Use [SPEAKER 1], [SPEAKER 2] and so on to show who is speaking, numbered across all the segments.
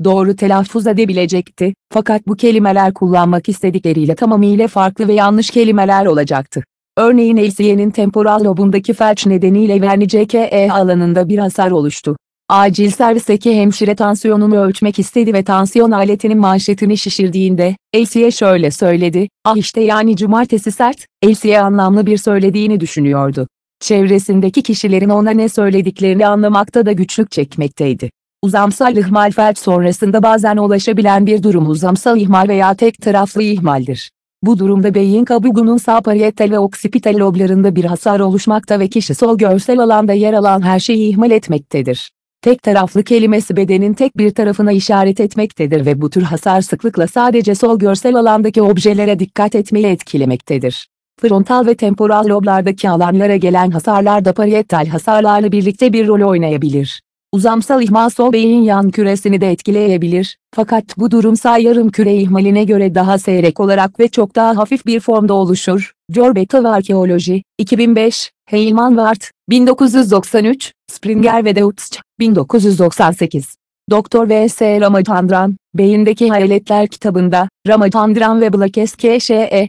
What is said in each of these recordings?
[SPEAKER 1] doğru telaffuz edebilecekti, fakat bu kelimeler kullanmak istedikleriyle tamamıyla farklı ve yanlış kelimeler olacaktı. Örneğin LCA'nin temporal lobundaki felç nedeniyle Wernicke alanında bir hasar oluştu. Acil servisteki hemşire tansiyonunu ölçmek istedi ve tansiyon aletinin manşetini şişirdiğinde, LCA şöyle söyledi, "Ah işte yani cumartesi sert." LCA anlamlı bir söylediğini düşünüyordu. Çevresindeki kişilerin ona ne söylediklerini anlamakta da güçlük çekmekteydi. Uzamsal ihmal felç sonrasında bazen ulaşabilen bir durum uzamsal ihmal veya tek taraflı ihmaldir. Bu durumda beyin kabuğunun sağ parietal ve oksipital loblarında bir hasar oluşmakta ve kişi sol görsel alanda yer alan her şeyi ihmal etmektedir. Tek taraflı kelimesi bedenin tek bir tarafına işaret etmektedir ve bu tür hasar sıklıkla sadece sol görsel alandaki objelere dikkat etmeyi etkilemektedir. Frontal ve temporal loblardaki alanlara gelen hasarlar da parietal hasarlarla birlikte bir rol oynayabilir. Uzamsal ihmal sol beyin yan küresini de etkileyebilir, fakat bu durum sağ yarım küre ihmaline göre daha seyrek olarak ve çok daha hafif bir formda oluşur. Corbetov Arkeoloji, 2005, Heilman Ward, 1993, Springer ve Deutsch, 1998. Dr. V.S. Ramachandran, Beyindeki Hayaletler kitabında, Ramachandran ve Blakesh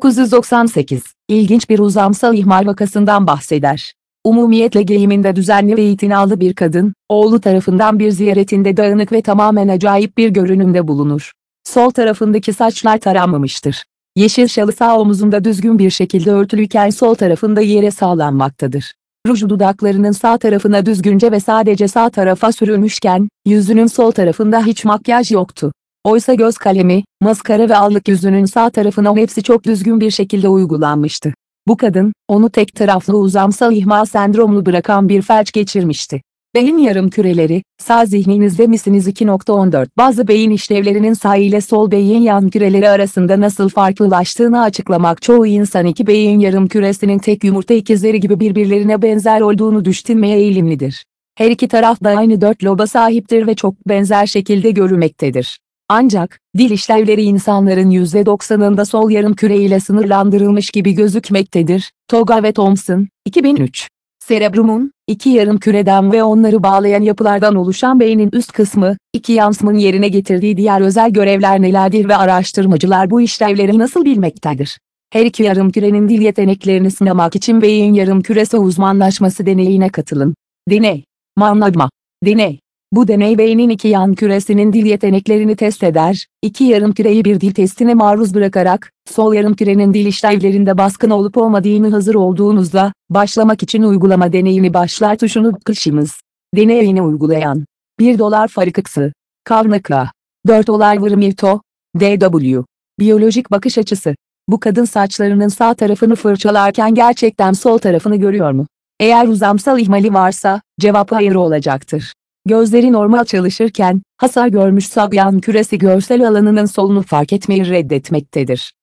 [SPEAKER 1] 1998, ilginç bir uzamsal ihmal vakasından bahseder. Umumiyetle giyiminde düzenli ve itinalı bir kadın, oğlu tarafından bir ziyaretinde dağınık ve tamamen acayip bir görünümde bulunur. Sol tarafındaki saçlar taranmamıştır. Yeşil şalı sağ omuzunda düzgün bir şekilde örtülüyken sol tarafında yere sağlanmaktadır. Ruj dudaklarının sağ tarafına düzgünce ve sadece sağ tarafa sürülmüşken, yüzünün sol tarafında hiç makyaj yoktu. Oysa göz kalemi, maskara ve allık yüzünün sağ tarafına hepsi çok düzgün bir şekilde uygulanmıştı. Bu kadın, onu tek taraflı uzamsal ihmal sendromlu bırakan bir felç geçirmişti. Beyin yarımküreleri, sağ zihninizde misiniz 2.14 Bazı beyin işlevlerinin sağ ile sol beyin yarımküreleri arasında nasıl farklılaştığını açıklamak çoğu insan iki beyin yarımküresinin tek yumurta ikizleri gibi birbirlerine benzer olduğunu düşünmeye eğilimlidir. Her iki taraf da aynı dört loba sahiptir ve çok benzer şekilde görülmektedir. Ancak, dil işlevleri insanların %90'ında sol yarımküre ile sınırlandırılmış gibi gözükmektedir. Toga ve Thompson, 2003. Serebrumun, iki yarımküreden ve onları bağlayan yapılardan oluşan beynin üst kısmı, iki yansımın yerine getirdiği diğer özel görevler nelerdir ve araştırmacılar bu işlevleri nasıl bilmektedir? Her iki yarımkürenin dil yeteneklerini sınamak için beyin yarımküresi uzmanlaşması deneyine katılın. Deney. Managma. Deney. Bu deney beynin iki yan küresinin dil yeteneklerini test eder, iki yarımküreyi bir dil testine maruz bırakarak, sol yarımkürenin dil işlevlerinde baskın olup olmadığını hazır olduğunuzda, başlamak için uygulama deneyini başlar tuşunu tıklayınız. Deneyini uygulayan. $1 Farikıksı. Kavnaka. $4 Vırmivto. D.W. Biyolojik bakış açısı. Bu kadın saçlarının sağ tarafını fırçalarken gerçekten sol tarafını görüyor mu? Eğer uzamsal ihmali varsa, cevap hayır olacaktır. Gözleri normal çalışırken, hasar görmüş sağ yan küresi görsel alanının solunu fark etmeyi reddetmektedir.